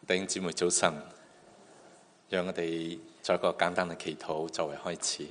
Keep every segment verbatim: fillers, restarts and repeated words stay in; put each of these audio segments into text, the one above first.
弟兄姊妹早晨，讓我哋作一個簡單嘅祈禱作為開始。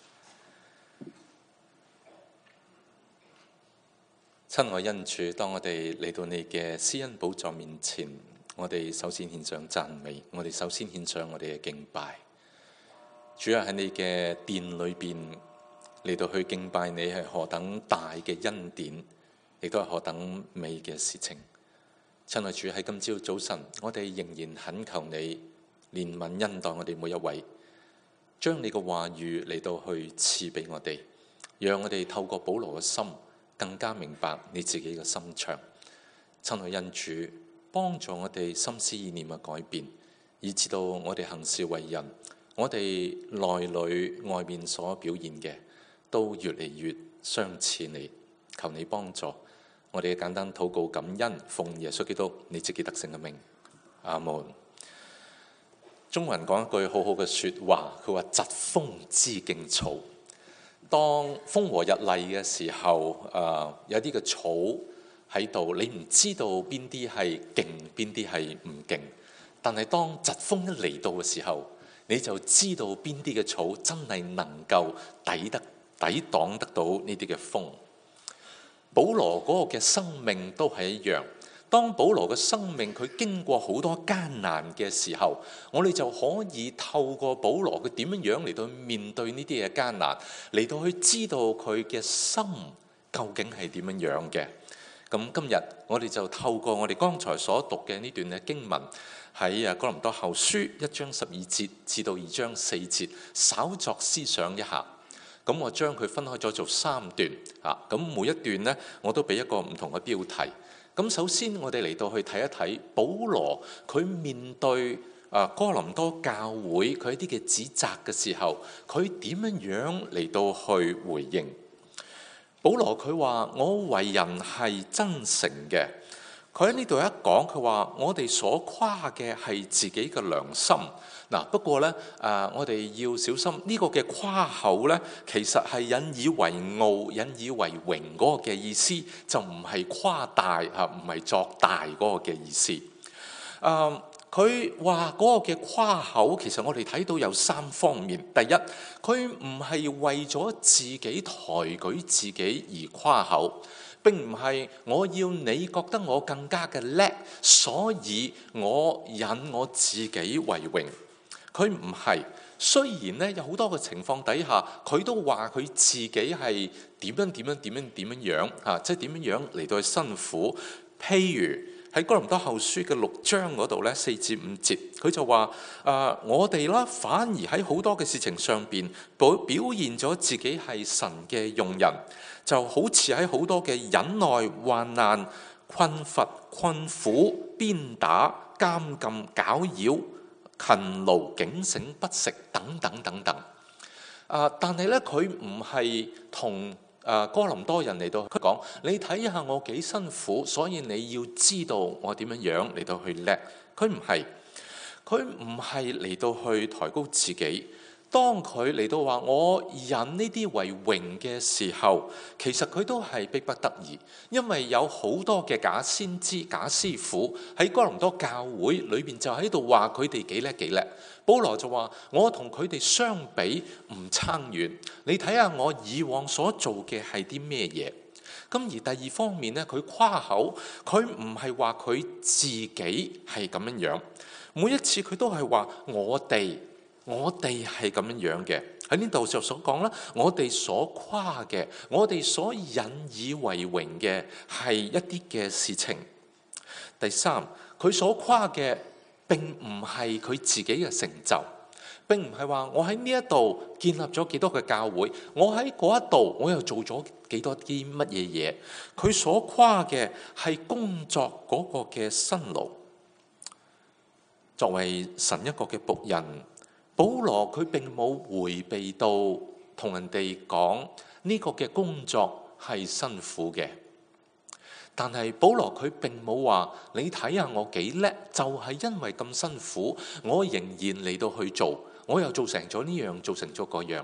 親愛恩主，當我哋嚟到你嘅施恩寶座面前，我哋首先獻上讚美，我哋首先獻上我哋嘅敬拜。主要喺你嘅殿裏邊嚟到去敬拜你，係何等大嘅恩典，亦都係何等美嘅事情。親愛主，喺今朝早晨，我哋仍然懇求你憐憫恩待我哋每一位，將你嘅話語嚟到去賜俾我哋，讓我哋透過保羅嘅心更加明白你自己嘅心腸。親愛恩主，幫助我哋心思意念嘅改變，以至到我哋行事為人，我哋內裏外面所表現嘅都越嚟越相似你。求你幫助。我哋嘅簡單禱告感恩，奉耶穌基督你自己得勝嘅名，阿門。中國人講一句好好嘅說話，佢話疾風知勁草。當風和日麗嘅時候，誒、呃、有啲嘅草喺度，你唔知道邊啲係勁，邊啲係唔勁。但係當疾風一嚟到嘅時候，你就知道邊啲嘅草真係能夠抵得抵擋得到呢啲嘅風。保羅嗰個嘅生命都係一樣，當保羅嘅生命佢經過好多艱難嘅時候，我哋就可以透過保羅佢點樣樣嚟到面對呢啲嘅艱難，嚟到去知道佢嘅心究竟係點樣樣嘅。咁今日我哋就透過我哋剛才所讀嘅呢段嘅經文，喺啊哥林多後書一章十二節至到二章四節，稍作思想一下。咁我將佢分開咗做三段，啊，咁每一段呢，我都俾一個唔同嘅標題。咁首先我哋嚟到去睇一睇保羅佢面對啊哥林多教會佢一啲嘅指責嘅時候，佢點樣樣嚟到去回應？保羅佢話：我為人係真誠嘅。佢喺呢度一講，佢話我哋所誇嘅係自己嘅良心。嗱，不過呢，誒、呃，我哋要小心呢、這個嘅誇口呢，其實係引以為傲、引以為榮嗰個嘅意思，就唔係誇大嚇，唔係作大嗰個嘅意思。誒、呃，佢話嗰個嘅誇口，其實我哋睇到有三方面。第一，佢唔係為咗自己抬舉自己而誇口。並唔係我要你覺得我更加嘅叻，所以我引我自己為榮。佢唔係，雖然咧有好多嘅情況底下，佢都話佢自己係點樣點樣點樣點樣樣嚇，即係點樣樣嚟到去辛苦。譬如喺哥林多後書嘅六章嗰度咧，四至五節，佢就話：誒、呃、我哋啦，反而喺好多嘅事情上邊表表現咗自己係神嘅用人。就好似喺好多嘅忍耐、患難、困乏、困苦、鞭打、監禁、攪擾、勤勞、警醒、不食等等等等。啊，但係咧，佢唔係同啊哥林多人嚟到佢講，你睇下我幾辛苦，所以你要知道我點樣樣嚟到去叻。佢唔係，佢唔係嚟到去抬高自己。當佢嚟到話我引呢啲為榮嘅時候，其實佢都係逼不得已，因為有好多嘅假先知、假師傅喺哥林多教會裏邊就喺度話佢哋幾叻幾叻。保羅就話：我同佢哋相比唔差遠，你睇下我以往所做嘅係啲咩嘢。咁而第二方面呢，佢誇口，佢唔係話佢自己係咁樣樣，每一次佢都係話我哋。我哋係咁樣樣嘅，喺呢度就所講啦。我哋所誇嘅，我哋所引以為榮嘅係一啲嘅事情。第三，佢所誇嘅並唔係佢自己嘅成就，並唔係話我喺呢一度建立咗幾多嘅教會，我喺嗰一度我又做咗幾多啲乜嘢嘢。佢所誇嘅係工作嗰個嘅辛勞。作為神一個嘅僕人，保羅佢並冇迴避到同人哋講呢個嘅工作係辛苦嘅，但係保羅佢並冇話你睇下我幾叻，就係因為咁辛苦，我仍然嚟到去做，我又做成咗呢樣，做成咗嗰樣。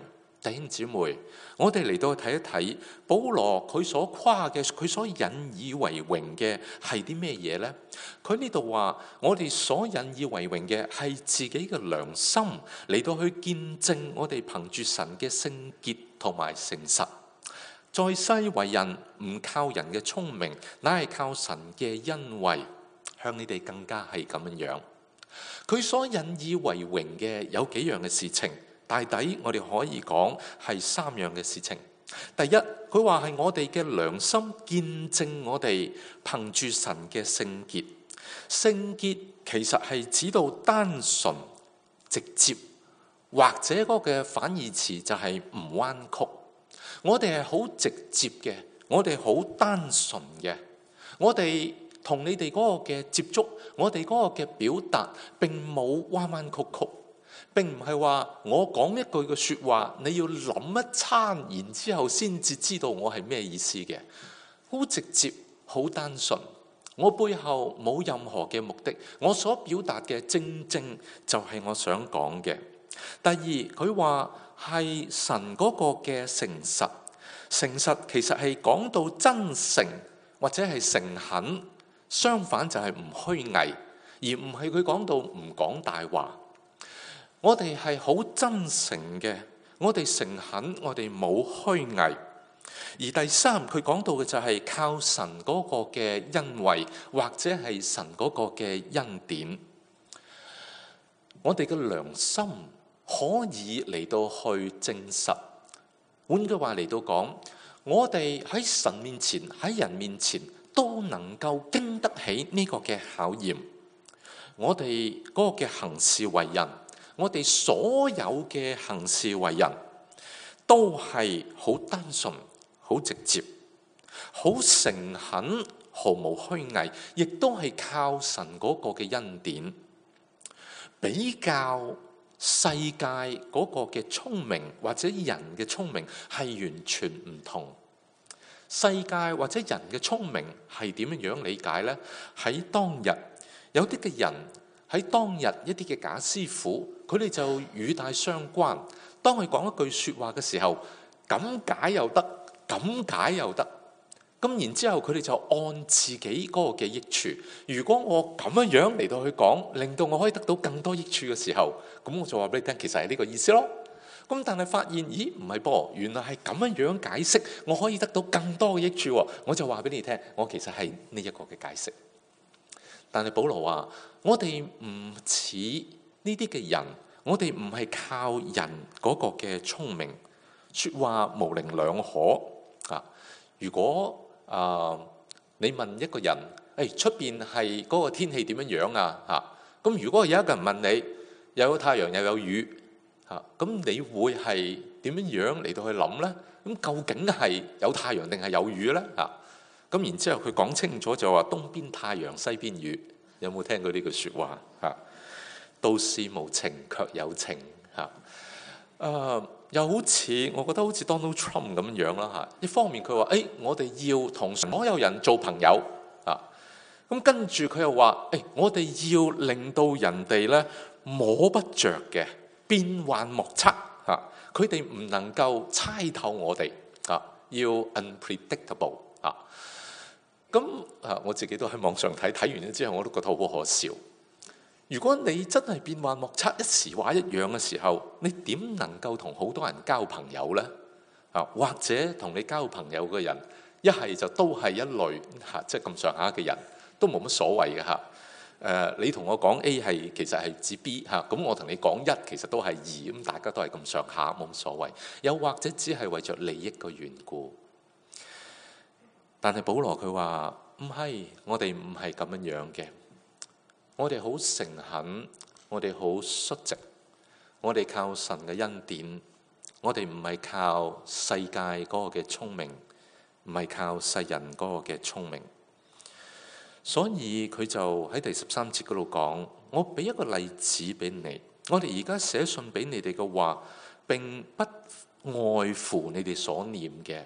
弟兄姊妹，我哋嚟到睇一睇保羅佢所誇嘅，佢所引以為榮嘅係啲咩嘢呢？佢呢度話我哋所引以為榮嘅係自己嘅良心嚟到去見證我哋憑住神嘅聖潔同埋誠實，在世為人唔靠人嘅聰明，乃係靠神嘅恩惠，向你哋更加係咁樣樣。佢所引以為榮嘅有幾樣嘅事情。大抵我哋可以講係三樣嘅事情。第一，佢話係我哋嘅良心見證我哋憑住神嘅聖潔。聖潔其實係指到單純直接，或者嗰個嘅反義詞就係唔彎曲。我哋係好直接嘅，我哋好單純嘅，我哋同你哋嗰個嘅接觸，我哋嗰個嘅表達並冇彎彎曲曲。並唔係話我講一句嘅說話，你要諗一餐，然之後先至知道我係咩意思嘅。好直接，好單純。我背後冇任何嘅目的，我所表達嘅正正就係我想講嘅。第二，佢話係神嗰個嘅誠實，誠實其實係講到真誠或者係誠懇，相反就係唔虛偽，而唔係佢講到唔講大話。我哋係好真誠嘅，我哋誠懇，我哋冇虛偽。而第三，佢講到嘅就係靠神嗰個嘅恩惠，或者係神嗰個嘅恩典。我哋嘅良心可以嚟到去證實。換句話嚟到講，我哋喺神面前，喺人面前都能夠經得起呢個嘅考驗。我哋嗰個嘅行事為人，我哋所有嘅行事為人都係好單純、好直接、好誠懇、毫無虛偽，亦都係靠神嗰個嘅恩典。比較世界嗰個嘅聰明或者人嘅聰明係完全唔同。世界或者人嘅聰明係點樣理解呢？喺當日有啲嘅人，喺當日一啲嘅假師傅，佢哋就語帶相關。當佢講一句說話嘅時候，咁解又得，咁解又得。咁然之後佢哋就按自己嗰個嘅益處。如果我咁樣樣嚟到去講，令到我可以得到更多益處嘅時候，咁我就話俾你聽，其實係呢個意思咯。咁但係發現，咦，唔係噃，原來係咁樣樣解釋，我可以得到更多嘅益處。我就話俾你聽，我其實係呢一個嘅解釋。但係保羅話，我哋唔似呢啲嘅人，我哋唔係靠人嗰個嘅聰明，說話模棱兩可啊。如果啊、呃，你問一個人，誒，出邊係嗰個天氣點樣樣啊？吓，咁如果有一個人問你，又有太陽又有雨，吓，咁你會係點樣樣嚟到去諗咧？咁究竟係有太陽定係有雨咧？吓？咁然之後佢講清楚就話東邊太陽西邊雨，有冇聽過呢句說話？嚇，都是無情卻有情嚇。誒、呃，又好似我覺得好似 Donald Trump 咁樣啦嚇。一方面佢話誒，我哋要同所有人做朋友啊，咁跟住佢又話誒，我哋要令到人哋咧摸不着嘅，變幻莫測嚇，佢哋唔能夠猜透我哋啊，要 unpredictable 啊。咁啊，我自己都喺網上睇，睇完咗之後，我都覺得好可笑。如果你真係變幻莫測、一時話一樣嘅時候，你點能夠同好多人交朋友呢？啊，或者同你交朋友嘅人，一係就都係一類嚇，即係咁上下嘅人，都冇乜所謂嘅嚇。誒，你同我講 A 係其實係指 B 嚇，咁我同你講一其實都係二，咁大家都係咁上下，冇乜所謂。又或者只係為着利益嘅緣故。但係保羅佢話唔係，我哋唔係咁樣樣嘅。我哋好誠懇，我哋好率直，我哋靠神嘅恩典，我哋唔係靠世界嗰個嘅聰明，唔係靠世人嗰個嘅聰明。所以佢就喺第十三節嗰度講，我俾一個例子俾你。我哋而家寫信俾你哋嘅話，並不外乎你哋所念嘅。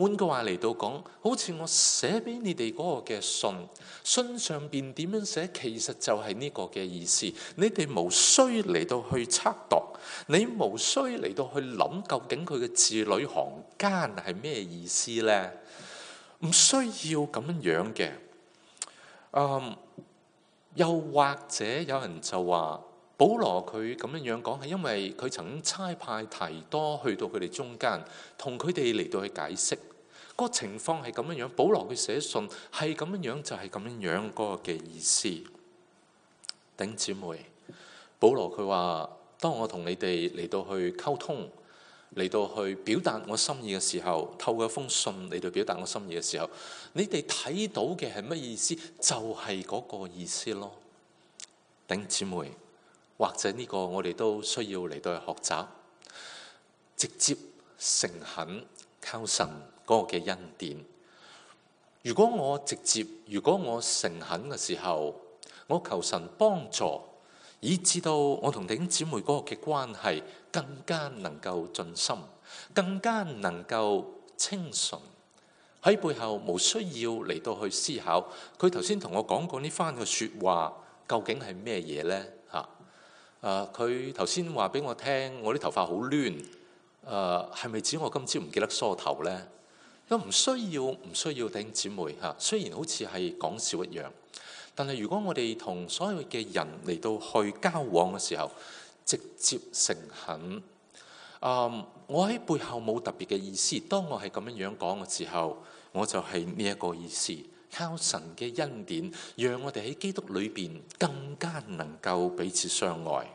換句話嚟到講，好似我寫俾你哋嗰個嘅信，信上邊點樣寫，其實就係呢個嘅意思。你哋無需嚟到去測度，你無需嚟到去諗究竟佢嘅字裏行間係咩意思呢？唔需要咁樣樣嘅。嗯，又或者有人就話，保羅佢咁樣樣講係因為佢曾經差派提多去到佢哋中間，同佢哋嚟到去解釋個情況係咁樣樣。保羅佢寫信係咁樣樣，就係咁樣樣嗰個嘅意思。弟兄姊妹，保羅佢話：當我同你哋嚟到去溝通，嚟到去表達我心意嘅時候，透過一封信嚟到表達我心意嘅時候，你哋睇到嘅係乜意思？就係嗰個意思咯。弟兄姊妹，或者呢個我哋都需要嚟到去學習，直接誠懇靠神嗰個嘅恩典。如果我直接，如果我誠懇嘅時候，我求神幫助，以至到我同弟兄姊妹嗰個嘅關係更加能夠盡心，更加能夠清純。喺背後無需要嚟到去思考，佢頭先同我講過呢番嘅說話究竟係咩嘢呢？嚇、啊！佢頭先話俾我聽，我啲頭髮好亂，誒係咪指我今朝唔記得梳頭呢？都唔需要，唔需要弟兄姊妹嚇。雖然好似係講笑一樣，但係如果我哋同所有嘅人嚟到去交往嘅時候，直接誠懇，嗯，我喺背後冇特別嘅意思。當我係咁樣樣講嘅時候，我就係呢一個意思。靠神嘅恩典，讓我哋喺基督裏邊更加能夠彼此相愛。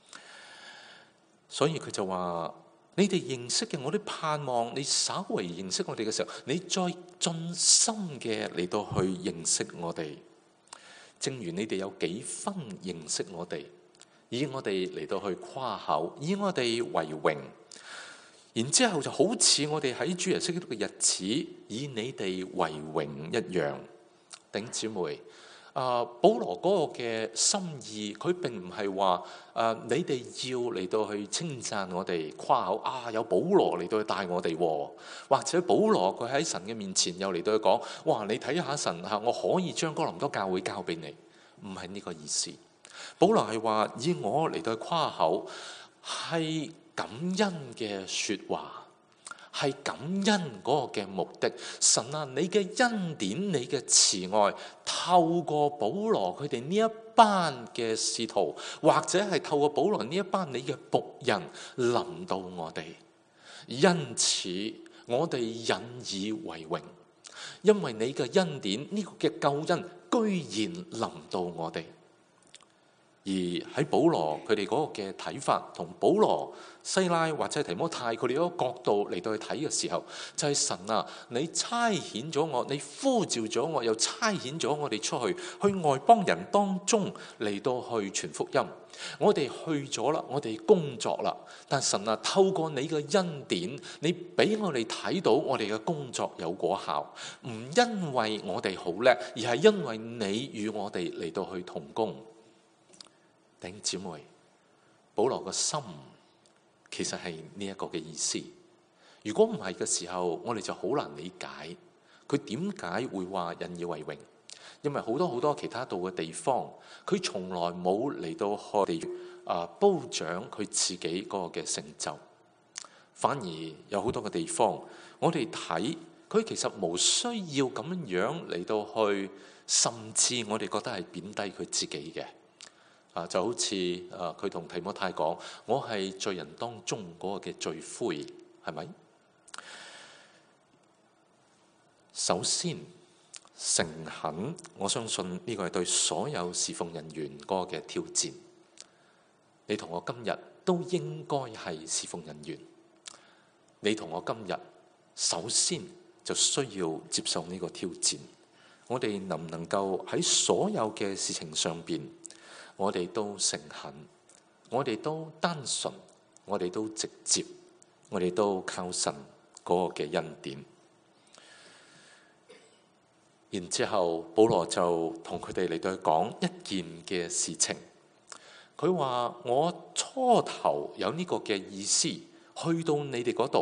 所以佢就話：你哋認識嘅，我都盼望你稍為認識我哋嘅時候，你再盡心嘅嚟到去認識我哋。正如你哋有幾分認識我哋，以我哋嚟到去誇口，以我哋為榮。然之後就好似我哋喺主耶穌基督嘅日子，以你哋為榮一樣。弟兄姊妹，啊、呃，保羅嗰個嘅心意，佢並唔係話誒你哋要嚟到去稱讚我哋，誇口啊有保羅嚟到去帶我哋，或者保羅佢喺神嘅面前又嚟到去講，哇！你睇下神嚇，我可以將哥林多教會交俾你，唔係呢個意思。保羅係話以我嚟到去誇口，係感恩嘅說話，係感恩嗰個嘅目的。神啊，你嘅恩典，你嘅慈愛，透過保羅佢哋呢一班嘅使徒，或者係透過保羅呢一班你嘅僕人臨到我哋，因此我哋引以為榮，因為你嘅恩典呢個嘅救恩居然臨到我哋。而喺保羅佢哋嗰個嘅睇法，同保羅、西拉或者提摩太佢哋嗰個角度嚟到去睇嘅時候，就係、是、神啊，你差遣咗我，你呼召咗我，又差遣咗我哋出去，去外邦人當中嚟到去傳福音。我哋去咗啦，我哋工作啦。但神啊，透過你嘅恩典，你俾我哋睇到我哋嘅工作有果效，唔因為我哋好叻，而係因為你與我哋嚟到去同工。弟兄姊妹，保羅個心其實係呢一個嘅意思。如果唔係嘅時候，我哋就好難理解佢點解會話引以為榮。因為好多好多其他度嘅地方，佢從來冇嚟到去啊褒獎佢自己嗰個嘅成就，反而有好多嘅地方，我哋睇佢其實冇需要咁樣嚟到去，甚至我哋覺得係貶低佢自己嘅。啊，就好似啊，佢同提摩太講：我係罪人當中嗰個嘅罪魁，係咪？首先誠懇，我相信呢個係對所有侍奉人員嗰個嘅挑戰。你同我今日都應該係侍奉人員。你同我今日首先就需要接受呢個挑戰。我哋能唔能夠喺所有嘅事情上邊，我哋都誠懇，我哋都單純，我哋都直接，我哋都靠神嗰個嘅恩典。然之後，保羅就同佢哋嚟到講一件嘅事情。佢話：我初頭有呢個嘅意思，去到你哋嗰度，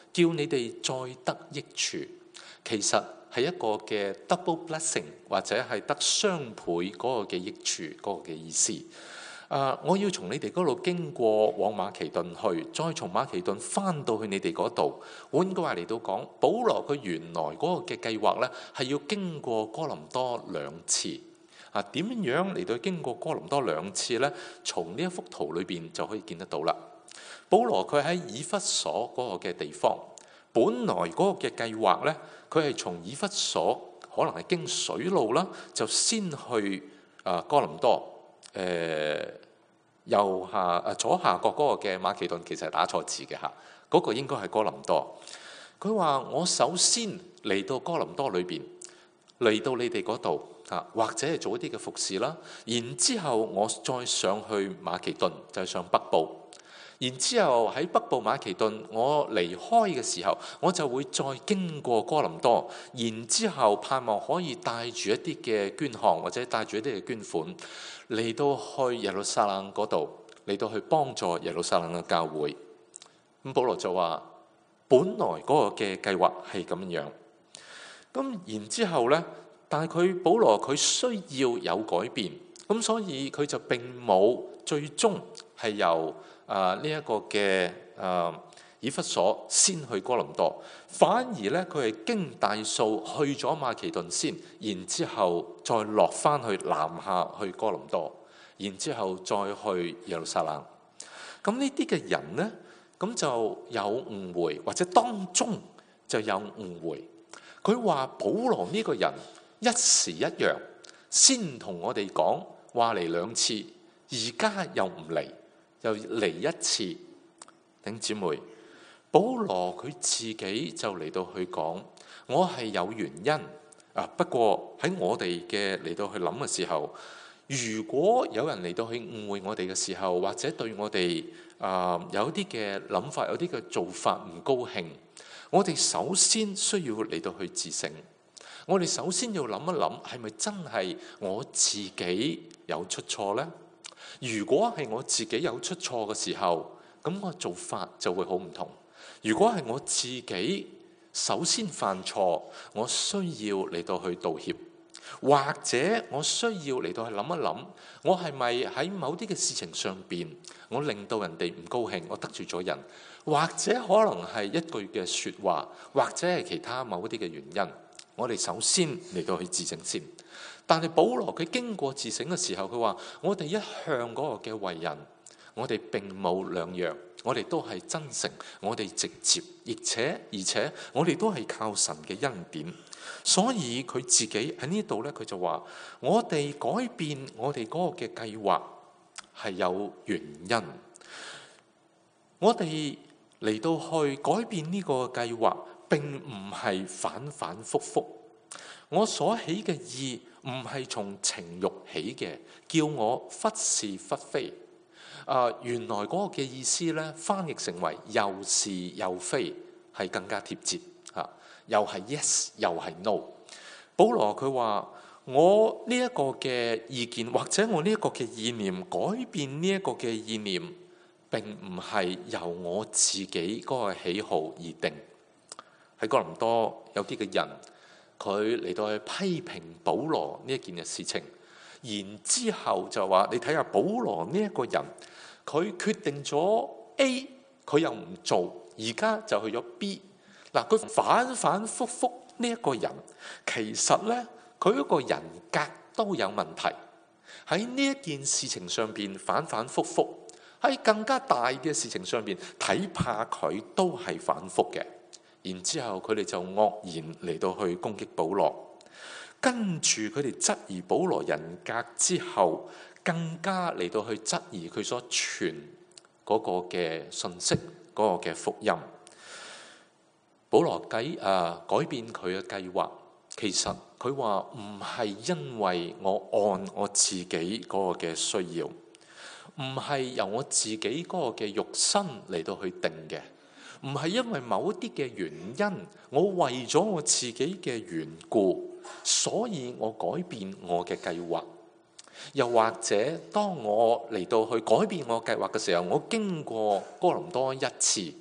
叫你哋再得益處，其實係一個嘅 double blessing， 或者係得雙倍嗰個嘅益處嗰、嗰個嘅意思。Uh, 我要從你哋嗰度經過往馬其頓去，再從馬其頓翻到去你哋嗰度。換句話嚟到講，保羅佢原來嗰個嘅計劃呢，係要經過哥林多兩次。啊，點樣嚟到經過哥林多兩次呢？從呢一幅圖裏邊就可以見得到啦。保羅佢喺以弗所嗰個嘅地方，本來嗰個嘅計劃呢，佢係從以弗所可能係經水路啦，就先去啊哥林多。誒、呃、右下啊左下角嗰個嘅馬其頓其實係打錯字嘅嚇，嗰、嗰個應該係哥林多。佢話：我首先嚟到哥林多裏邊，嚟到你哋嗰度啊，或者係做一啲嘅服侍啦。然之後我再上去馬其頓，就係、上北部。然之後喺北部馬其頓，我離開嘅時候，我就會再經過哥林多。然之後盼望可以帶住一啲嘅捐項，或者帶住一啲嘅捐款，嚟到去耶路撒冷嗰度，嚟到去幫助耶路撒冷嘅教會。咁保羅就話：本來嗰個嘅計劃係咁樣。咁然之後呢，但係佢保羅佢需要有改變，咁所以佢就並冇最終係由啊呢一個嘅啊以弗所先去哥林多，反而咧佢係經大數去咗馬其頓先，然之後再落翻去南下去哥林多，然之後再去耶路撒冷。咁呢啲嘅人呢，咁就有誤會，或者當中就有誤會。佢話保羅呢個人一時一樣，先同我哋講話嚟兩次，而家又唔嚟，又嚟一次。弟兄姊妹，保羅佢自己就嚟到去講，我係有原因啊。不過喺我哋嘅嚟到去諗嘅時候，如果有人嚟到去誤會我哋嘅時候，或者對我哋啊有啲嘅諗法、有啲嘅做法唔高興，我哋首先需要嚟到去自省。我哋首先要諗一諗，係咪真係我自己有出錯呢？如果係我自己有出錯嘅時候，咁我做法就會好唔同。如果係我自己首先犯錯，我需要嚟到去道歉，或者我需要嚟到去諗一諗，我係咪喺某啲嘅事情上邊，我令到人哋唔高興，我得罪咗人，或者可能係一句嘅説話，或者係其他某一啲嘅原因，我哋首先嚟到去自省先。但係保羅佢經過自省嘅時候，佢話：我哋一向嗰個嘅為人，我哋並冇兩樣，我哋都係真誠，我哋直接，而且而且我哋都係靠神嘅恩典。所以佢自己喺呢度呢，佢就話：我哋改變我哋嗰個嘅計劃係有原因。我哋嚟到去改變呢個計劃，並唔係反反覆覆。我所起嘅意唔係從情慾起嘅，叫我忽是忽非。啊、呃，原來嗰個嘅意思咧，翻譯成為又是又非，係更加貼切嚇。又係 yes， 又係 no。保羅佢話：我呢一個嘅意見，或者我呢一個嘅意念，改變呢一個嘅意念，並唔係由我自己嗰個喜好而定。喺哥林多有啲嘅人，佢嚟到去批評保羅呢一件嘅事情，然之後就話：你睇下保羅呢一個人，佢決定咗 A， 佢又唔做，而家就去咗 B。嗱，佢反反覆覆呢一個人，其實呢，佢一個人格都有問題。喺呢一件事情上邊反反覆覆，喺更加大嘅事情上邊睇怕佢都係反覆嘅。然之後佢哋就惡言嚟到去攻擊保羅，跟住佢哋質疑保羅人格之後，更加嚟到去質疑佢所傳嗰個嘅信息，嗰個嘅福音。保羅計啊改變佢嘅計劃，其實佢話唔係因為我按我自己嗰個嘅需要，唔係由我自己嗰個嘅肉身嚟到去定嘅。唔係因為某一啲嘅原因，我為咗我自己嘅緣故，所以我改變我嘅計劃。又或者當我嚟到去改變我計劃嘅時候，我經過哥林多一次，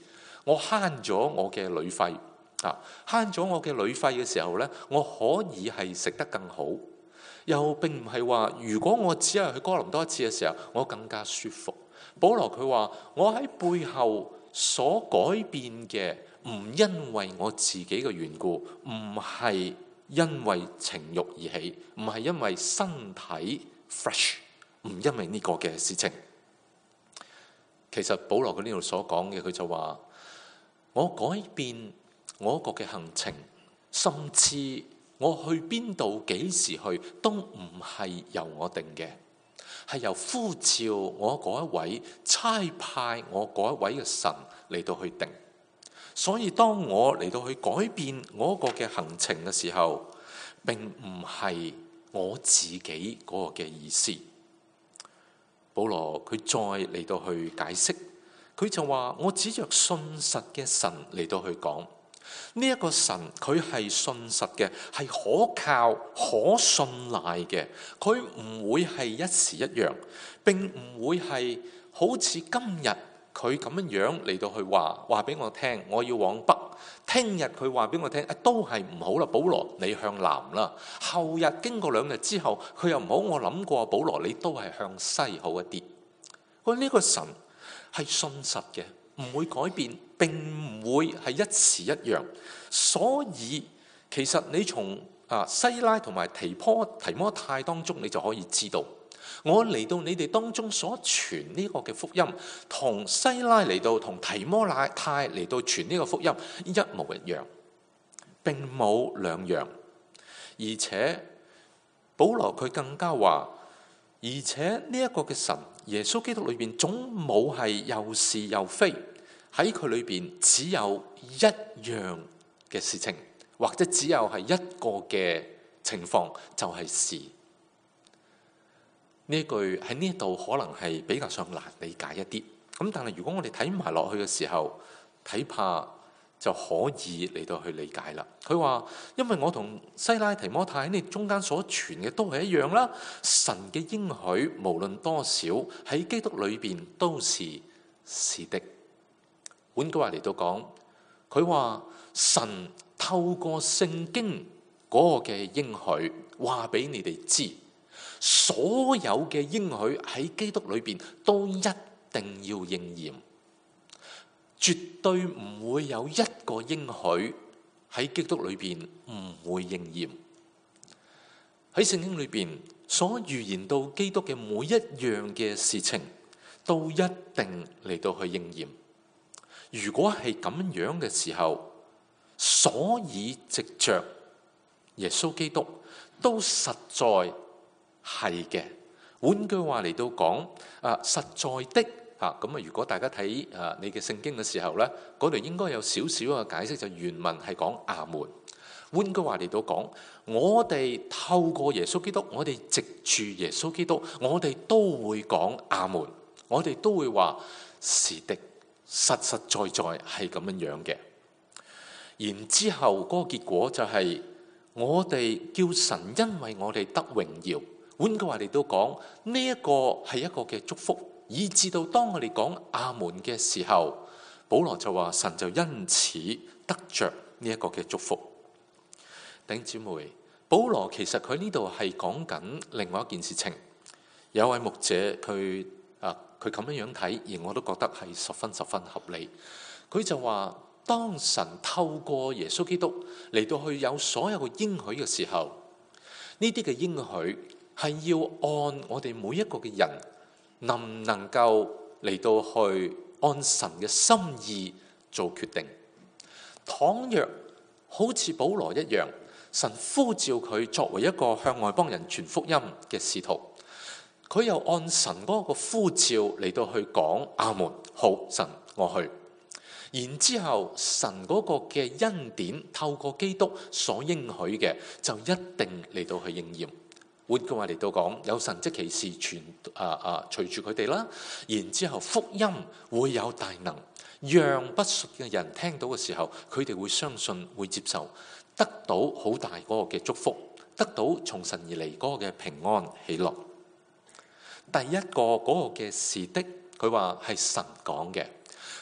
我慳咗我嘅旅費啊，慳咗我嘅旅費嘅時候呢，我可以係食得更好。又並唔係話，如果我只係去哥林多一次嘅時候，我更加舒服。保羅佢話：我喺背後所改變嘅，唔因為我自己嘅緣故，唔係因為情慾而起，唔係因為身體 fresh， 唔因為呢個嘅事情。其實保羅佢呢度所講嘅，佢就話：我改變我個嘅行程，甚至我去邊度幾時去，都唔係由我定嘅，係由呼召我嗰一位、差派我嗰一位嘅神嚟到去定。所以當我嚟到去改變我個嘅行程嘅時候，並唔係我自己嗰個嘅意思。保羅佢再嚟到去解釋，佢就話：我指着信實嘅神嚟到去講。呢一個神佢係信實嘅，係可靠、可信賴嘅。佢唔會係一時一樣，並唔會係好似今日佢咁樣樣嚟到去話話俾我聽，我要往北。聽日佢話俾我聽，都係唔好啦。保羅你向南啦。後日經過兩日之後，佢又唔好。我諗過，保羅你都係向西好一啲。佢呢個神係信實嘅，唔會改變，並唔會係一時一樣。所以其實你從啊西拉同埋提波提摩太當中，你就可以知道，我嚟到你哋當中所傳呢個嘅福音，同西拉嚟到同提摩太嚟到傳呢個福音一模一樣，並冇兩樣。而且保羅佢更加話，而且呢一個嘅神耶穌基督裏邊總冇係又是又非，喺佢裏邊只有一樣嘅事情，或者只有係一個嘅情況，就係是呢句喺呢度可能係比較上難理解一啲。咁但係如果我哋睇埋落去嘅時候，睇怕就可以嚟到去理解啦。佢話：因為我同西拉提摩太喺你中間所傳嘅都係一樣啦，神嘅應許無論多少喺基督裏邊都是是的。換句話嚟到講，佢話神透過聖經嗰個嘅應許話俾你哋知，所有嘅應許喺基督裏邊都一定要應驗，絕對唔會有一個應許喺基督裏邊唔會應驗。喺聖經裏邊所預言到基督嘅每一樣嘅事情，都一定嚟到去應驗。如果係咁樣嘅時候，所以藉着耶穌基督都實在係嘅。換句話嚟到講，啊實在的啊，咁啊如果大家睇啊你嘅聖經嘅時候咧，嗰度應該有少少嘅解釋，就原文係講阿門。換句話嚟到講，我哋透過耶穌基督，我哋藉住耶穌基督，我哋都會講阿門，我哋都會話是的。實實在在係咁樣樣嘅，然之後嗰個結果就係我哋叫神因為我哋得榮耀。換句話嚟到講，呢一個係一個嘅祝福，以至到當我哋講阿門嘅時候，保羅就話神就因此得着呢一個嘅祝福。弟兄姊妹，保羅其實佢呢度係講緊另外一件事情。有位牧者佢啊。佢咁樣樣睇，而我都覺得係十分十分合理。佢就話：當神透過耶穌基督嚟到去有所有嘅應許嘅時候，呢啲嘅應許係要按我哋每一個嘅人能唔能夠嚟到去按神嘅心意做決定。倘若好似保羅一樣，神呼召佢作為一個向外邦人傳福音嘅使徒，佢又按神嗰個呼召嚟到去講阿門，好，神我去。然之後神嗰個嘅恩典透過基督所應許嘅就一定嚟到去應驗。換句話嚟到講，有神蹟奇事傳啊啊隨住佢哋啦。然之後福音會有大能，讓不信嘅人聽到嘅時候，佢哋會相信，會接受，得到好大嗰個嘅祝福，得到從神而嚟嗰個嘅平安喜樂。第一個嗰個嘅是的，佢話係神講嘅。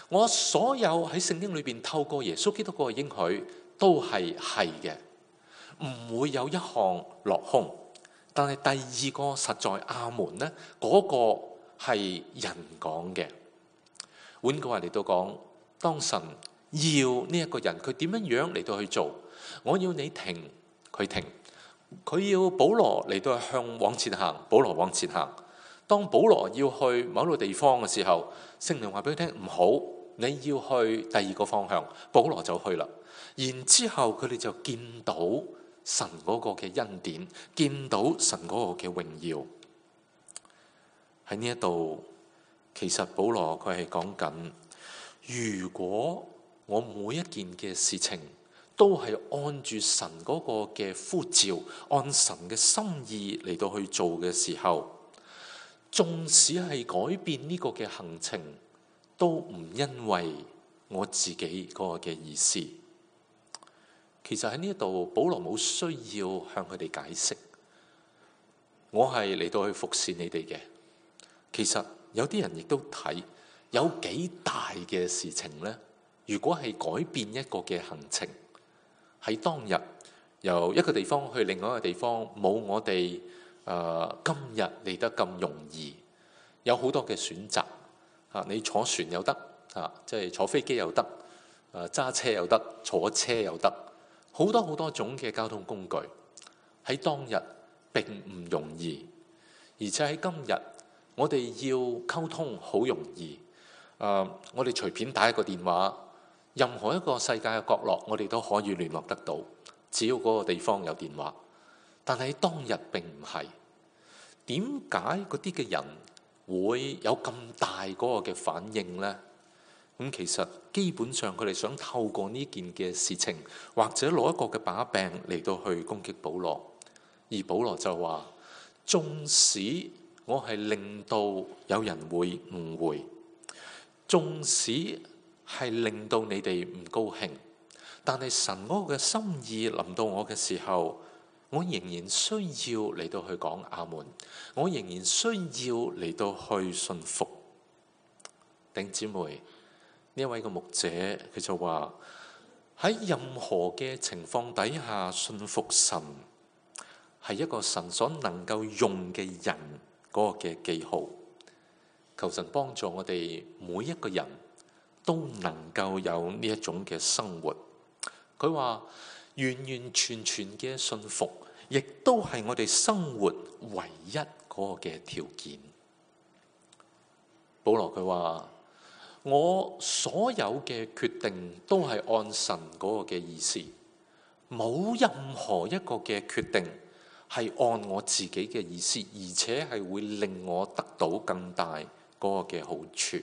我所有喺聖經裏邊透過耶穌基督嗰個應許都係係嘅，唔會有一項落空。但係第二個實在阿門呢，嗰、那個係人講嘅。換句話嚟到講，當神要呢一個人，佢點樣樣嚟到去做？我要你停，佢停；佢要保羅嚟到向往前行，保羅往前行。當保羅要去某一個地方嘅時候，聖靈話俾佢聽唔好，你要去第二個方向，保羅就去啦。然之後佢哋就見到神嗰個嘅恩典，見到神嗰個嘅榮耀。喺呢一度，其實保羅佢係講緊，如果我每一件嘅事情都係按住神嗰個嘅呼召，按神嘅心意嚟到去做嘅時候，縱使係改變呢個嘅行程，都唔因為我自己嗰個嘅意思。其實喺呢一度，保羅冇需要向佢哋解釋，我係嚟到去服侍你哋嘅。其實有啲人亦都睇，有幾大嘅事情呢？如果係改變一個嘅行程，喺當日由一個地方去另外一個地方，冇我哋誒、呃、今日嚟得咁容易。有好多嘅選擇啊！你坐船又得啊，即係坐飛機又得，誒揸車又得，坐車又得，好多好多種嘅交通工具。喺當日並唔容易，而且喺今日我哋要溝通好容易。誒、呃，我哋隨便打一個電話，任何一個世界嘅角落，我哋都可以聯絡得到，只要嗰個地方有電話。但係喺當日並唔係。點解嗰啲嘅人會有咁大嗰個嘅反應呢？咁其實基本上佢哋想透過呢件嘅事情，或者攞一個嘅把柄嚟到去攻擊保羅。而保羅就話：縱使我係令到有人會誤會，縱使係令到你哋唔高興，但係神嗰個嘅心意臨到我嘅時候，我仍然需要嚟到去講阿門，我仍然需要嚟到去信服。弟兄姊妹，呢一位嘅牧者佢就話，喺任何嘅情況底下信服神，係一個神所能夠用嘅人嗰個嘅記號。求神幫助我哋每一個人都能夠有呢一種嘅生活。佢話完完全全嘅信服，亦都係我哋生活唯一嗰個嘅條件。保羅佢話：我所有嘅決定都係按神嗰個嘅意思，冇任何一個嘅決定係按我自己嘅意思，而且係會令我得到更大嗰個嘅好處。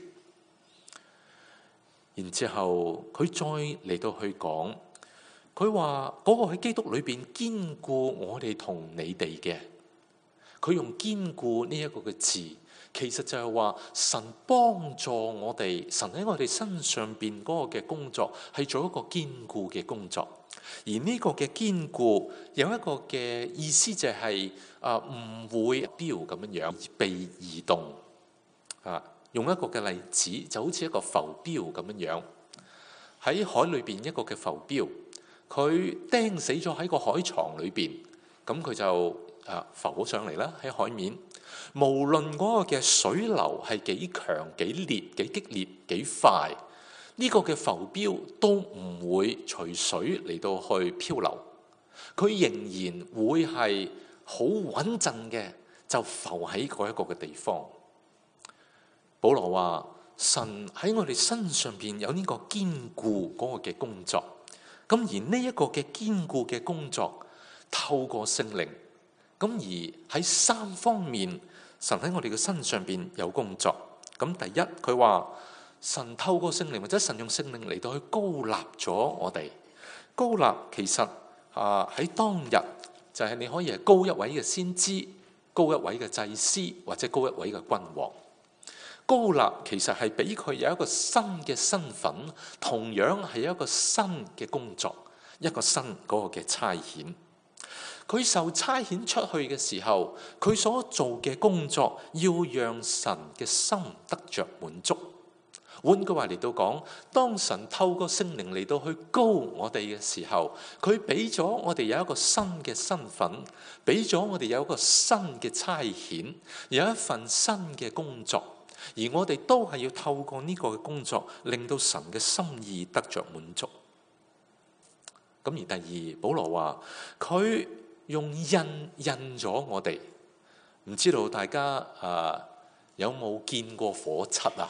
然之後佢再嚟到去講。佢話嗰個喺基督裏邊堅固我哋同你哋嘅，佢用堅固呢一個嘅字，其實就係話神幫助我哋，神喺我哋身上邊嗰個嘅工作係做一個堅固嘅工作。而呢個嘅堅固有一個嘅意思就係啊唔會標咁樣樣被移動啊。用一個嘅例子就好似一個浮標咁樣樣，喺海裏邊一個嘅浮標。佢釘死咗喺個海床裏邊，咁佢就啊浮咗上嚟啦，喺海面。無論嗰個嘅水流係幾強、幾烈、幾激烈、幾快，呢個嘅浮標都唔會隨水嚟到去漂流，佢仍然會係好穩陣嘅，就浮喺嗰一個嘅地方。保羅話：神喺我哋身上邊有呢個堅固嗰個嘅工作。咁而呢一個嘅堅固嘅工作，透過聖靈，咁而喺三方面，神喺我哋嘅身上邊有工作。咁第一，佢話神透過聖靈或者神用聖靈嚟到去高立咗我哋。高立其實啊喺當日就係你可以係高一位嘅先知，高一位嘅祭司，或者高一位嘅君王。高立其實係俾佢有一個新嘅身份，同樣係一個新嘅工作，一個新嗰個嘅差遣。佢受差遣出去嘅時候，佢所做嘅工作要讓神嘅心得着滿足， 換句話嚟到講，當神透過聖靈嚟到去膏我哋嘅時候，佢俾咗我哋有一個新嘅身份，俾咗我哋有一個新嘅差遣，有一份新嘅工作，而我哋都係要透過呢個嘅工作，令到神嘅心意得着滿足。咁而第二，保羅話佢用印印咗我哋，唔知道大家啊、呃、有冇見過火漆啊？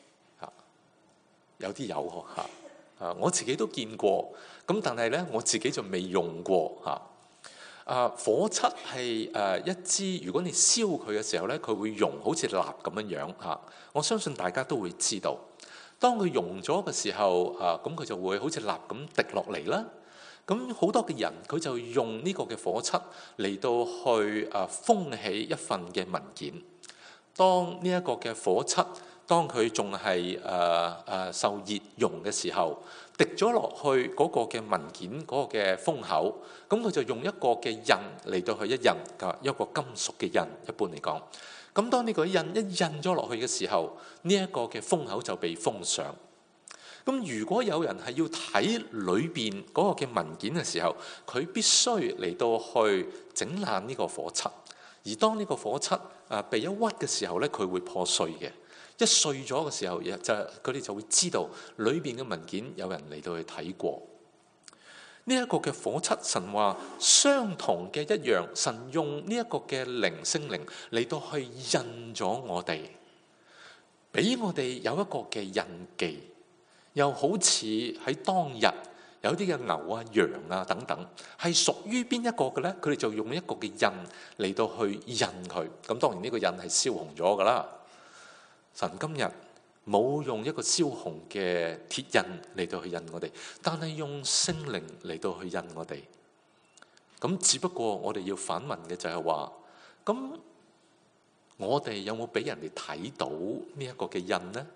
有啲有嚇，啊我自己都見過，咁但係咧我自己就未用過嚇。啊火漆係誒一支，如果你燒佢嘅時候咧，佢會溶好似蠟咁樣樣嚇。我相信大家都會知道，當佢溶咗嘅時候，啊咁佢就會好似蠟咁滴落嚟啦。咁好多嘅人佢就用呢個嘅火漆嚟到去誒封起一份嘅文件。當呢一個嘅火漆，當佢仲係誒誒受熱熔嘅時候，滴咗落去嗰個嘅文件嗰個嘅封口，咁佢就用一個嘅印嚟到去一印，一個金屬嘅印，一般嚟講。咁當呢個印一印咗落去嘅時候，呢一個嘅封口就被封上。咁如果有人係要睇裏邊嗰個嘅文件嘅時候，佢必須嚟到去整爛呢個火漆。而當呢個火漆啊被一屈嘅時候咧，佢會破碎嘅。一碎咗嘅時候，就佢哋就會知道裏邊嘅文件有人嚟到去睇過。呢、這、一個嘅火漆，神話相同嘅一樣，神用呢一個嘅靈聖靈嚟到去印咗我哋，俾我哋有一個嘅印記。又好似喺當日有啲嘅牛啊、羊啊等等，係屬於邊一個嘅咧？佢哋就用一個嘅印嚟到去印佢。咁當然呢個印係燒紅咗噶啦。神今日冇用一個燒紅嘅鐵印嚟到去印我哋，但係用聖靈嚟到去印我哋。咁只不過我哋要反問嘅就係話，咁我哋有冇俾人哋睇到呢一個嘅印呢？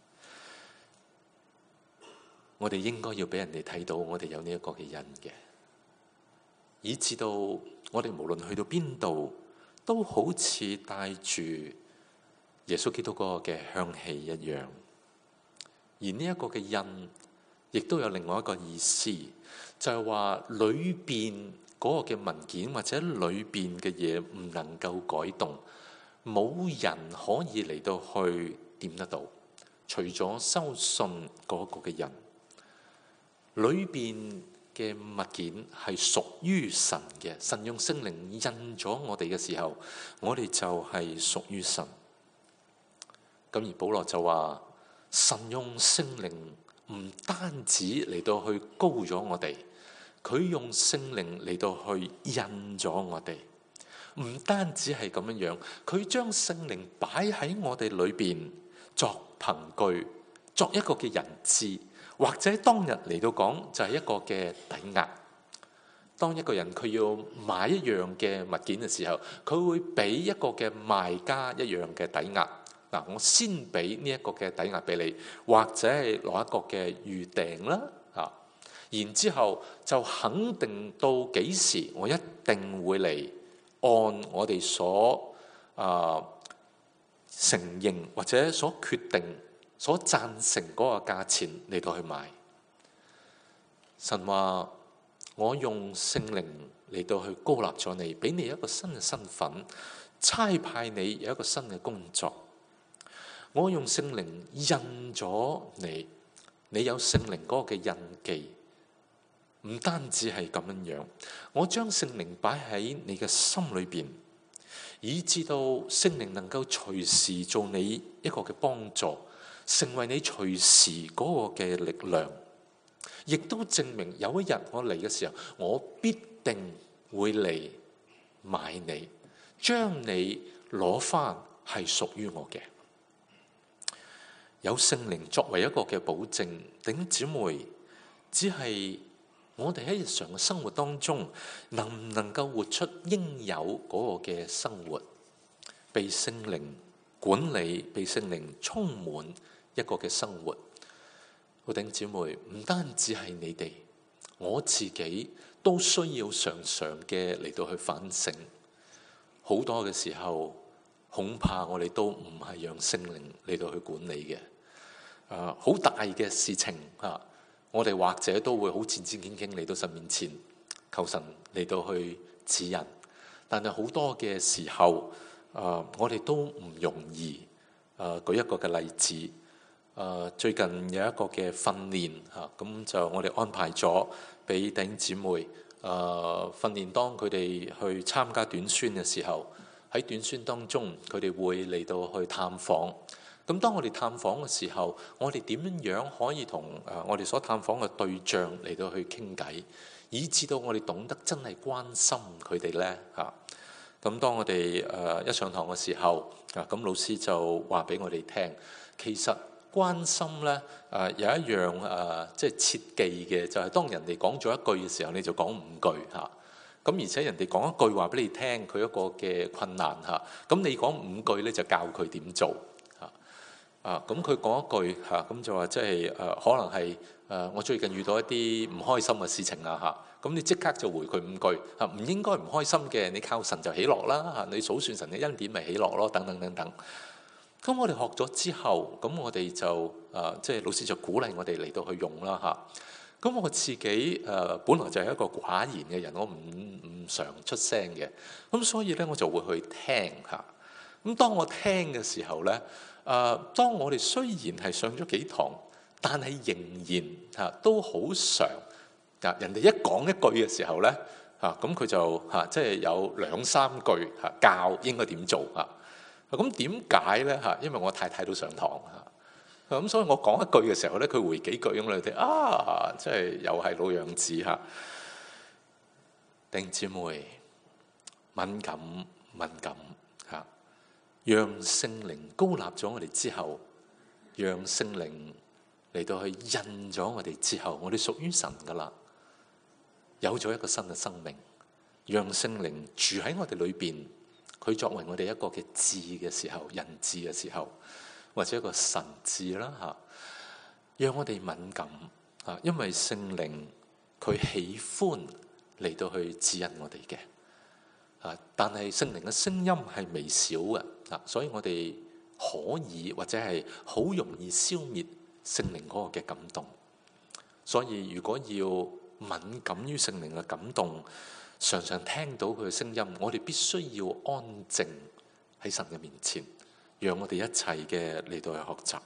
我哋應該要俾人哋睇到我哋有呢一個嘅印嘅，以至到我哋無論去到邊度，都好似帶住耶穌基督嗰個嘅香氣一樣。而呢一個嘅印，亦都有另外一個意思，就係話裏邊嗰個嘅文件或者裏邊嘅嘢唔能夠改動，冇人可以嚟到去掂得到，除咗收信嗰個嘅人。裏邊嘅物件係屬於神嘅，神用聖靈印咗我哋嘅時候，我哋就係屬於神。咁而保羅就話，神用聖靈唔單止嚟到去膏咗我哋，佢用聖靈嚟到去印咗我哋。唔單止係咁樣樣，佢將聖靈擺喺我哋裏邊作憑據，作一個嘅人質。或者當日嚟到講就係一個嘅抵押。當一個人佢要買一樣嘅物件嘅時候，佢會俾一個嘅賣家一樣嘅抵押。嗱，我先俾呢一個嘅抵押俾你，或者係攞一個嘅預訂啦，啊，然之後就肯定到幾時我一定會嚟按我哋所啊、呃、承認或者所決定。所贊成嗰個價錢嚟到去買。神話我用聖靈嚟到去膏立咗你，俾你一個新嘅身份，差派你有一個新嘅工作。我用聖靈印咗你，你有聖靈嗰個嘅印記。唔單止係咁樣樣，我將聖靈擺喺你嘅心裏邊，以至到聖靈能夠隨時做你一個嘅幫助。成為你隨時嗰個嘅力量，亦都證明有一日我嚟嘅時候，我必定會嚟買你，將你攞返係屬於我嘅。有聖靈作為一個嘅保證，弟兄姊妹，只係我哋喺日常嘅生活當中，能唔能夠活出應有嗰個嘅生活，被聖靈管理，被聖靈充滿一個嘅生活。弟兄姊妹，唔單止係你哋，我自己都需要常常嘅嚟到去反省。好多嘅時候，恐怕我哋都唔係讓聖靈嚟到去管理嘅。 啊好大嘅事情啊，我哋或者都會好戰戰兢兢嚟到神面前求神嚟到去指引。但係好多嘅時候，啊我哋都唔容易。啊舉一個嘅例子，啊最近有一個嘅訓練嚇，咁就我哋安排咗俾弟兄姊妹。啊訓練當佢哋去參加短宣嘅時候，喺短宣當中佢哋會嚟到去探訪。咁當我哋探訪嘅時候，我哋點樣樣可以同誒我哋所探訪嘅對象嚟到去傾偈，以至到我哋懂得真係關心佢哋呢？嚇。咁當我哋誒一上堂嘅時候，啊咁老師就話俾我哋聽，其實關心呢誒有一樣誒即係切記嘅，就係當人哋講咗一句嘅時候，你就講五句嚇。咁而且人哋講一句話俾你聽，佢一個嘅困難嚇，咁你講五句呢，就教佢點做。啊，咁佢講一句嚇，咁、啊、就話即係誒，可能係誒、呃，我最近遇到一啲唔開心嘅事情啊嚇，咁你即刻就回佢五句嚇，唔、啊、應該唔開心嘅，你靠神就喜樂啦嚇，你數算神嘅恩典咪喜樂咯，等等等等。咁我哋學咗之後，咁我哋就誒，即、呃、係、就是、老師就鼓勵我哋嚟到去用啦嚇。咁、啊、我自己誒、呃，本來就係一個寡言嘅人，我唔唔常出聲嘅，咁所以咧我就會去聽嚇。咁、啊、當我聽嘅時候咧。誒、呃，當我哋雖然係上咗幾堂，但係仍然嚇、啊、都好常啊！人哋一講一句嘅時候咧嚇，咁、啊、佢就嚇、啊、即係有兩三句嚇、啊、教應該點做嚇。咁點解咧嚇？因為我太太都上堂嚇，咁、啊、所以我講一句嘅時候咧，佢回幾句咁你哋啊，即係又係老樣子嚇。弟兄姊妹，敏感敏感。讓聖靈膏立咗我哋之後，讓聖靈嚟到去印咗我哋之後，我哋屬於神噶啦，有咗一個新嘅生命。讓聖靈住喺我哋裏邊，佢作為我哋一個嘅字嘅時候，人字嘅時候，或者一個神字啦吓，讓我哋敏感啊，因為聖靈佢喜歡嚟到去指引我哋嘅。啊！但係聖靈嘅聲音係微小嘅，啊，所以我哋可以或者係好容易消滅聖靈嗰個嘅感動。所以如果要敏感於聖靈嘅感動，常常聽到佢嘅聲音，我哋必須要安靜喺神嘅面前，讓我哋一切嘅嚟到去學習。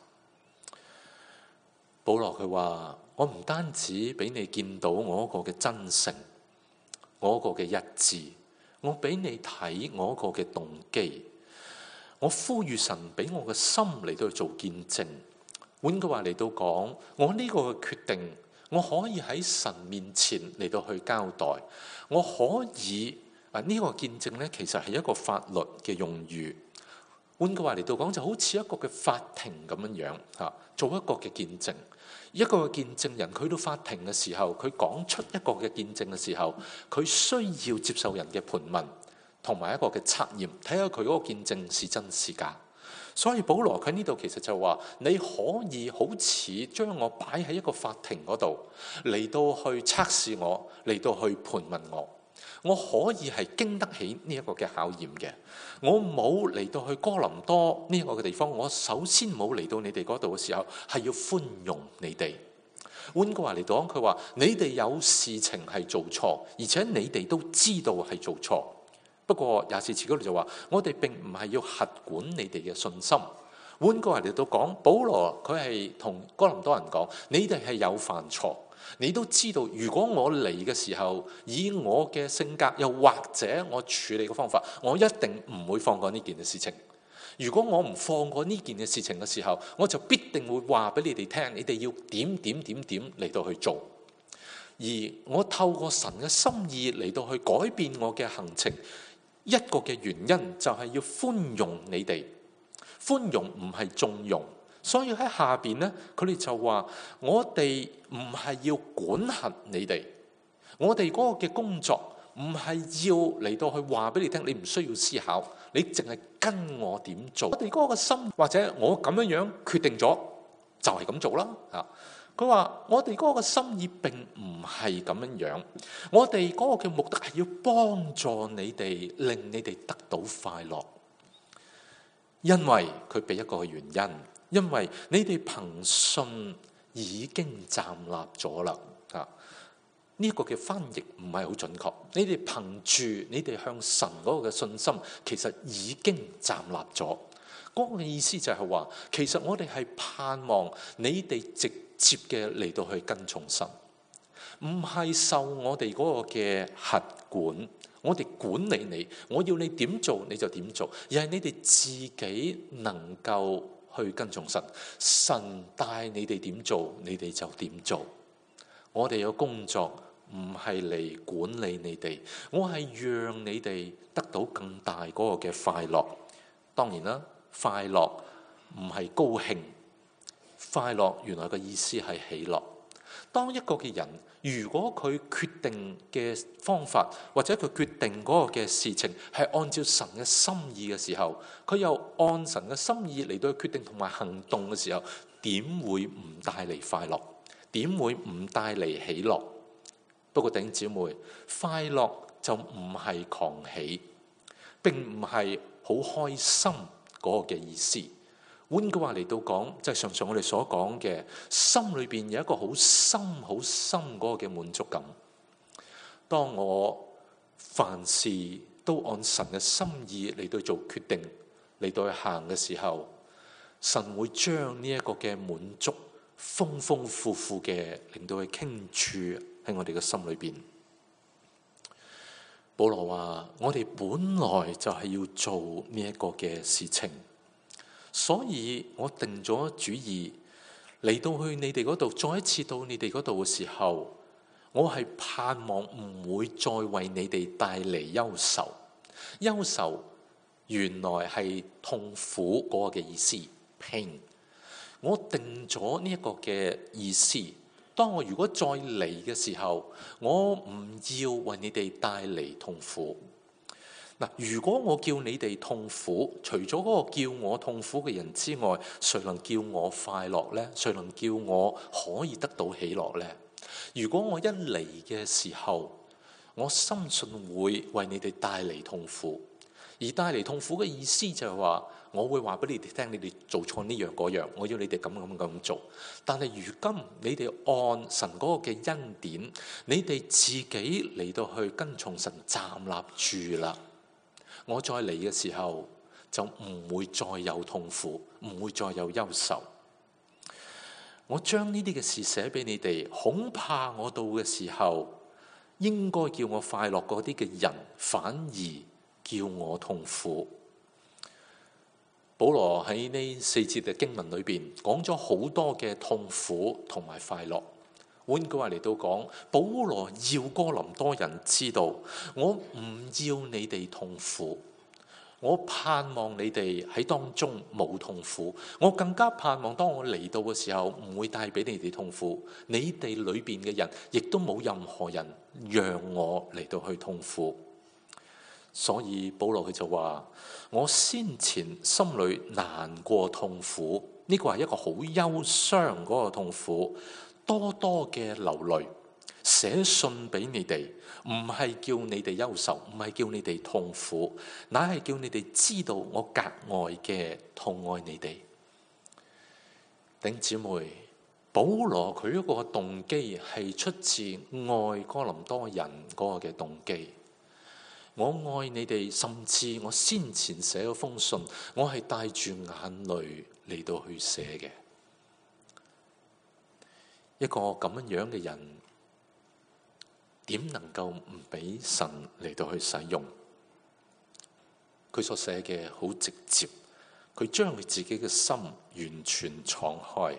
保羅佢話：我唔單止俾你見到我嗰個嘅真誠，我嗰個嘅一致。我俾你睇我個嘅動機，我呼籲神俾我嘅心嚟到去做見證。換句話嚟到講，我呢個嘅決定，我可以喺神面前嚟到去交代。我可以啊，呢個見證呢，其實係一個法律嘅用語。換句話嚟到講，就好似一個嘅法庭咁樣樣嚇，做一個嘅見證。一個嘅見證人，佢到法庭嘅時候，佢講出一個嘅見證嘅時候，佢需要接受人嘅盤問同埋一個嘅測驗，睇下佢嗰個見證是真是假。所以保羅佢呢度其實就話，你可以好似將我擺喺一個法庭嗰度嚟到去測試我，嚟到去盤問我。我可以係經得起呢一個嘅考驗嘅。我冇嚟到去哥林多呢個嘅地方，我首先冇嚟到你哋嗰度嘅時候，係要寬容你哋。換句話嚟講，佢話你哋有事情係做錯，而且你哋都知道係做錯。不過廿四節嗰度就話，我哋並唔係要轄管你哋嘅信心。換句話嚟到講，保羅佢係同哥林多人講，你哋係有犯錯。你都知道，如果我嚟嘅時候，以我嘅性格，又或者我處理嘅方法，我一定唔會放過呢件嘅事情。如果我唔放過呢件嘅事情嘅時候，我就必定會話俾你哋聽，你哋要點點點點嚟到去做。而我透過神嘅心意嚟到去改變我嘅行程，一個嘅原因就係要寬容你哋。寬容唔係縱容。所以喺下邊呢，佢哋就話：我哋唔係要管轄你哋，我哋嗰個嘅工作唔係要嚟到去話俾你聽，你唔需要思考，你淨係跟我點做。我哋嗰個心，或者我咁樣樣決定咗，就係咁做啦。嚇！佢話：我哋嗰個心意並唔係咁樣樣，我哋嗰個嘅目的係要幫助你哋，令你哋得到快樂。因為佢俾一個原因， 因為你哋憑信已經站立咗啦。啊，呢、這個嘅翻譯唔係好準確。你哋憑住你哋向神嗰個嘅信心，其實已經站立咗。嗰、那個意思就係話，其實我哋係盼望你哋直接嘅嚟到去跟從神，唔係受我哋嗰個嘅轄管，我哋管理你，我要你點做你就點做，而係你哋自己能夠去跟從神，神帶你哋點做，你哋就點做。我哋嘅工作唔係嚟管理你哋，我係讓你哋得到更大嗰個嘅快樂。當然啦，快樂唔係高興，快樂原來嘅意思係喜樂。當一個嘅人如果佢決定嘅方法或者佢決定嗰個嘅事情係按照神嘅心意嘅時候，佢又按神嘅心意嚟到決定同埋行動嘅時候，點會唔帶嚟快樂？點會唔帶嚟喜樂？不過弟兄姊妹，快樂就唔係狂喜，並唔係好開心嗰個嘅意思。換句話嚟到講，就係上上我哋所講嘅，心裏邊有一個好深好深嗰個嘅滿足感。當我凡事都按神嘅心意嚟到做決定，嚟到去行嘅時候，神會將呢一個嘅滿足豐豐富富嘅令到佢傾注喺我哋嘅心裏邊。保羅話：我哋本來就係要做呢一個嘅事情。所以我定咗主意嚟到去你哋嗰度，再一次到你哋嗰度嘅時候，我係盼望唔會再為你哋帶嚟憂愁。憂愁原來係痛苦嗰個嘅意思 pain。我定咗呢一個嘅意思，當我如果再嚟嘅時候，我唔要為你哋帶嚟痛苦。嗱，如果我叫你哋痛苦，除咗嗰個叫我痛苦嘅人之外，誰能叫我快樂呢？誰能叫我可以得到喜樂呢？如果我一嚟嘅時候，我深信會為你哋帶嚟痛苦，而帶嚟痛苦嘅意思就係話，我會話俾你哋聽，你哋做錯呢樣嗰樣，我要你哋咁咁咁做。但係如今你哋按神嗰個嘅恩典，你哋自己嚟到去跟從神站立住啦。我再嚟嘅時候，就唔會再有痛苦，唔會再有憂愁。我將呢啲嘅事寫俾你哋，恐怕我到嘅時候，應該叫我快樂嗰啲嘅人，反而叫我痛苦。保羅喺呢四節嘅經文裏邊，講咗好多嘅痛苦同埋快樂。換句話嚟到講，保羅要哥林多人知道，我唔要你哋痛苦，我盼望你哋喺當中冇痛苦，我更加盼望當我嚟到嘅時候，唔會帶俾你哋痛苦。你哋裏邊嘅人，亦都冇任何人讓我嚟到去痛苦。所以保羅佢就話：我先前心裏難過痛苦，呢個係一個好憂傷嗰個痛苦。多多嘅流淚，寫信俾你哋，唔係叫你哋憂愁，唔係叫你哋痛苦，乃係叫你哋知道我格外嘅痛愛你哋。弟兄姊妹，保羅佢一個動機係出自愛哥林多人嗰個嘅動機。我愛你哋，甚至我先前寫嗰封信，我係帶住眼淚嚟到去寫嘅。一個咁樣樣嘅人，點能夠唔俾神嚟到去使用？佢所寫嘅好直接，佢將佢自己嘅心完全敞開。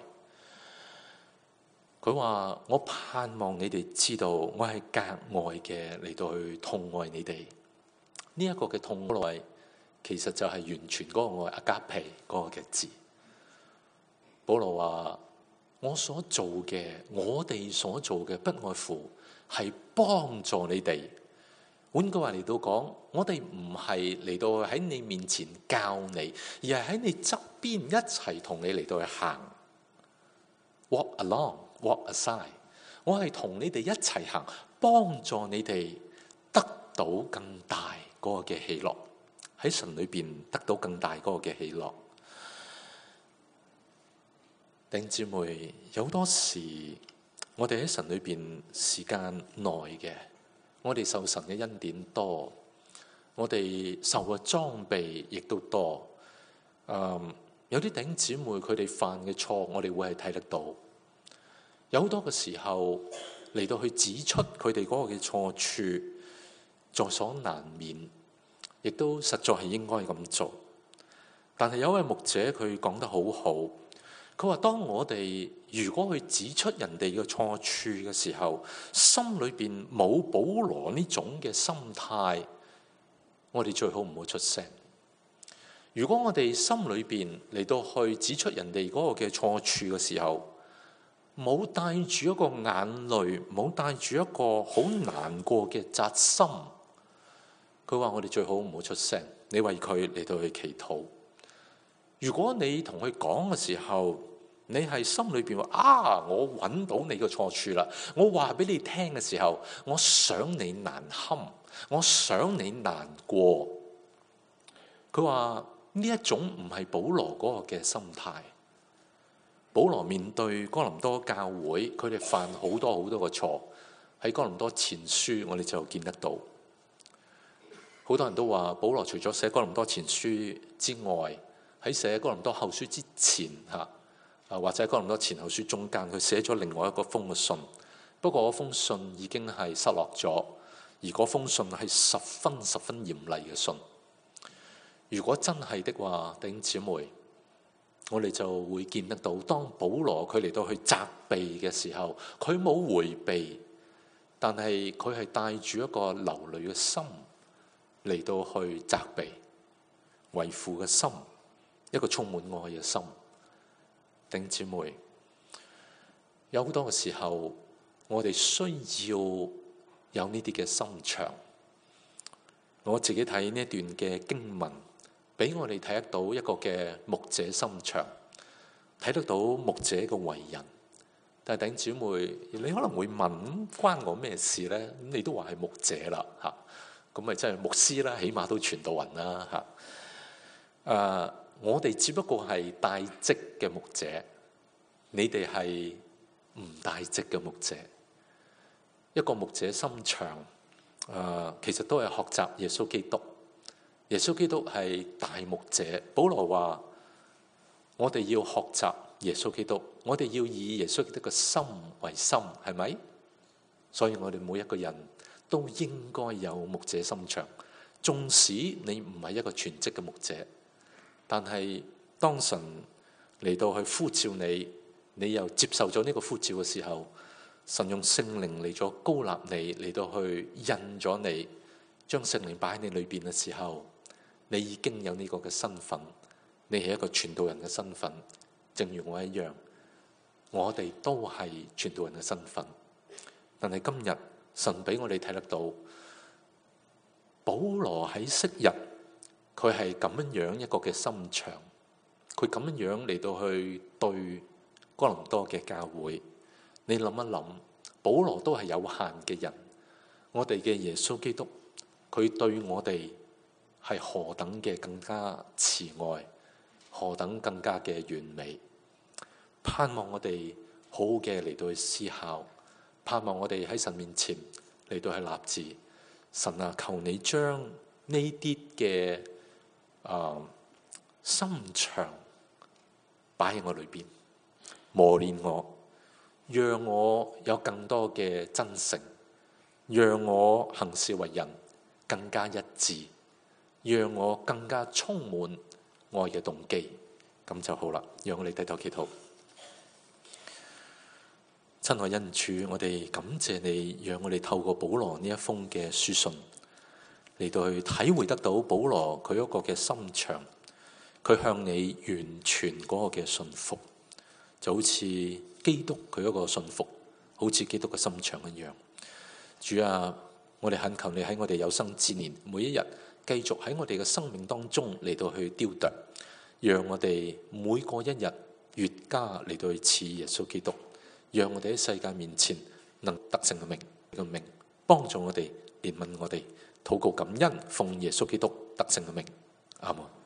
佢話：我盼望你哋知道，我係格外嘅嚟到去痛愛你哋。呢、這、一個嘅痛愛，其實就係完全嗰個愛阿加皮嗰個嘅字。保羅話：我所做嘅，我哋所做嘅，不外乎係幫助你哋。換句話嚟到講，我哋唔係嚟到喺你面前教你，而係喺你側邊一齊同你嚟到去行。Walk along, walk aside。我係同你哋一齊行，幫助你哋得到更大嗰個嘅喜樂，喺神裏邊得到更大嗰個嘅喜樂。 弟兄姊妹，有好多時我哋喺神裏邊時間耐嘅，我哋受神嘅恩典多，我哋受嘅裝備亦都多。嗯，有啲弟兄姊妹佢哋犯嘅錯，我哋會係睇得到。有好多嘅時候嚟到去指出佢哋嗰個嘅錯處，在所難免，亦都實在係應該咁做。但係有一位牧者佢講得好好，佢話當我哋如果去指出人哋嘅錯處嘅時候，心裏邊冇保羅呢種嘅心態，我哋最好唔好出聲。如果我哋心裏邊嚟到去指出人哋嗰個嘅錯處嘅時候，冇帶住一個眼淚，冇帶住一個好難過嘅扎心，佢話我哋最好唔好出聲，你為佢嚟到去祈禱。如果你同佢講嘅時候，你係心裏邊話啊，我揾到你嘅錯處啦，我話俾你聽嘅時候，我想你難堪，我想你難過。佢話呢一種唔係保羅嗰個嘅心態。保羅面對哥林多教會，佢哋犯好多好多個錯，喺哥林多前書我哋就見得到。好多人都話保羅除咗寫哥林多前書之外，喺寫哥林多後書之前吓，啊或者哥林多前後書中間，佢寫咗另外一個封嘅信。不過嗰封信已經係失落咗，而嗰封信係十分十分嚴厲嘅信。如果真係的話，弟兄姊妹，我哋就會見得到，當保羅佢嚟到去責備嘅時候，佢冇迴避，但係佢係帶住一個流淚嘅心嚟到去責備，為父嘅心，一個充滿愛嘅心。弟兄姊妹，有好多嘅時候，我哋需要有呢啲嘅心腸。我自己睇呢一段嘅經文，俾我哋睇得到一個嘅牧者心腸，睇得到牧者嘅為人。但係弟兄姊妹，你可能會問，關我咩事呢？咁你都話係牧者啦，吓，咁咪真係牧師啦，起碼都傳道人啦，吓。誒，我哋只不過係帶職嘅牧者，你哋係唔帶職嘅牧者。一個牧者心腸，誒，其實都係學習耶穌基督。耶穌基督係大牧者。保羅話我哋要學習耶穌基督，我哋要以耶穌基督嘅心為心，係咪？所以我哋每一個人都應該有牧者心腸。縱使你唔係一個全職嘅牧者，但係當神嚟到去呼召你，你又接受咗呢個呼召嘅時候，神用聖靈嚟咗膏立你，嚟到去印咗你，將聖靈擺喺你裏邊嘅時候，你已經有呢個嘅身份，你係一個傳道人嘅身份，正如我一樣，我哋都係傳道人嘅身份。但係今日神俾我哋睇得到，保羅喺昔日佢係咁樣樣一個嘅心腸，佢咁樣樣嚟到去對哥林多嘅教會。你諗一諗，保羅都係有限嘅人，我哋嘅耶穌基督，佢對我哋係何等嘅更加慈愛，何等更加嘅完美。盼望我哋好好嘅嚟到去思考，盼望我哋喺神面前嚟到去立志。神啊，求你將呢啲嘅啊心腸擺喺我裏邊，磨練我，讓我有更多嘅真誠，讓我行事為人更加一致，讓我更加充滿愛嘅動機，咁就好啦。讓我哋低頭祈禱。親愛恩主，我哋感謝你，讓我哋透過保羅呢一封嘅書信嚟到去體會得到保羅佢一個嘅心腸，佢向你完全嗰個嘅信服，就好似基督佢一個信服，好似基督嘅心腸一樣。主啊，我哋懇求你喺我哋有生之年，每一日繼續喺我哋嘅生命當中嚟到去雕琢，讓我哋每過一日越加嚟到去似耶穌基督，讓我哋喺世界面前能得勝嘅名嘅名，幫助我哋，憐憫我哋，禱告感恩，奉耶穌基督得勝嘅名，阿門。